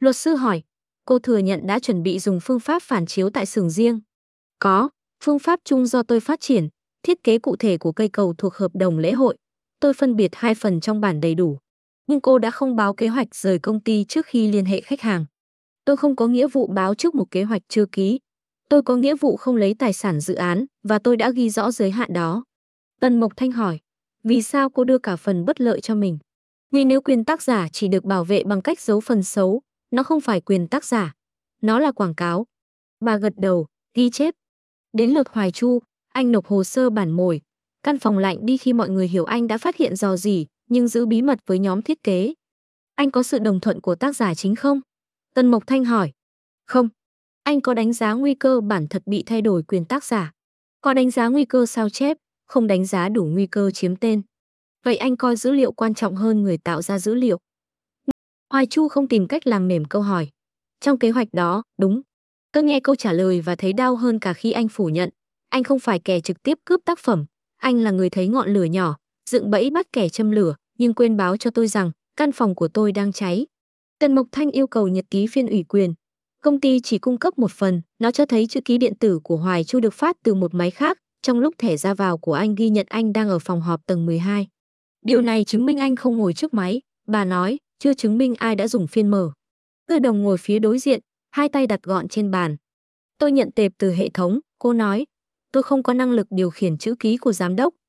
Luật sư hỏi, cô thừa nhận đã chuẩn bị dùng phương pháp phản chiếu tại xưởng riêng. Có, phương pháp chung do tôi phát triển, thiết kế cụ thể của cây cầu thuộc hợp đồng lễ hội. Tôi phân biệt hai phần trong bản đầy đủ. Nhưng cô đã không báo kế hoạch rời công ty trước khi liên hệ khách hàng. Tôi không có nghĩa vụ báo trước một kế hoạch chưa ký. Tôi có nghĩa vụ không lấy tài sản dự án và tôi đã ghi rõ giới hạn đó. Tần Mộc Thanh hỏi, vì sao cô đưa cả phần bất lợi cho mình? Vì nếu quyền tác giả chỉ được bảo vệ bằng cách giấu phần xấu, nó không phải quyền tác giả, nó là quảng cáo. Bà gật đầu, ghi chép. Đến lượt Hoài Chu, anh nộp hồ sơ bản mồi. Căn phòng lạnh đi khi mọi người hiểu anh đã phát hiện rò rỉ, nhưng giữ bí mật với nhóm thiết kế. Anh có sự đồng thuận của tác giả chính không? Tần Mộc Thanh hỏi. Không. Anh có đánh giá nguy cơ bản thật bị thay đổi quyền tác giả. Có đánh giá nguy cơ sao chép, không đánh giá đủ nguy cơ chiếm tên. Vậy anh coi dữ liệu quan trọng hơn người tạo ra dữ liệu. Hoài Chu không tìm cách làm mềm câu hỏi. Trong kế hoạch đó, đúng. Tôi nghe câu trả lời và thấy đau hơn cả khi anh phủ nhận. Anh không phải kẻ trực tiếp cướp tác phẩm. Anh là người thấy ngọn lửa nhỏ, dựng bẫy bắt kẻ châm lửa, nhưng quên báo cho tôi rằng căn phòng của tôi đang cháy. Tần Mộc Thanh yêu cầu nhật ký phiên ủy quyền. Công ty chỉ cung cấp một phần, nó cho thấy chữ ký điện tử của Hoài Chu được phát từ một máy khác, trong lúc thẻ ra vào của anh ghi nhận anh đang ở phòng họp tầng 12. Điều này chứng minh anh không ngồi trước máy, bà nói, chưa chứng minh ai đã dùng phiên mở. Tư Đồng ngồi phía đối diện, hai tay đặt gọn trên bàn. Tôi nhận tệp từ hệ thống, cô nói. Tôi không có năng lực điều khiển chữ ký của giám đốc,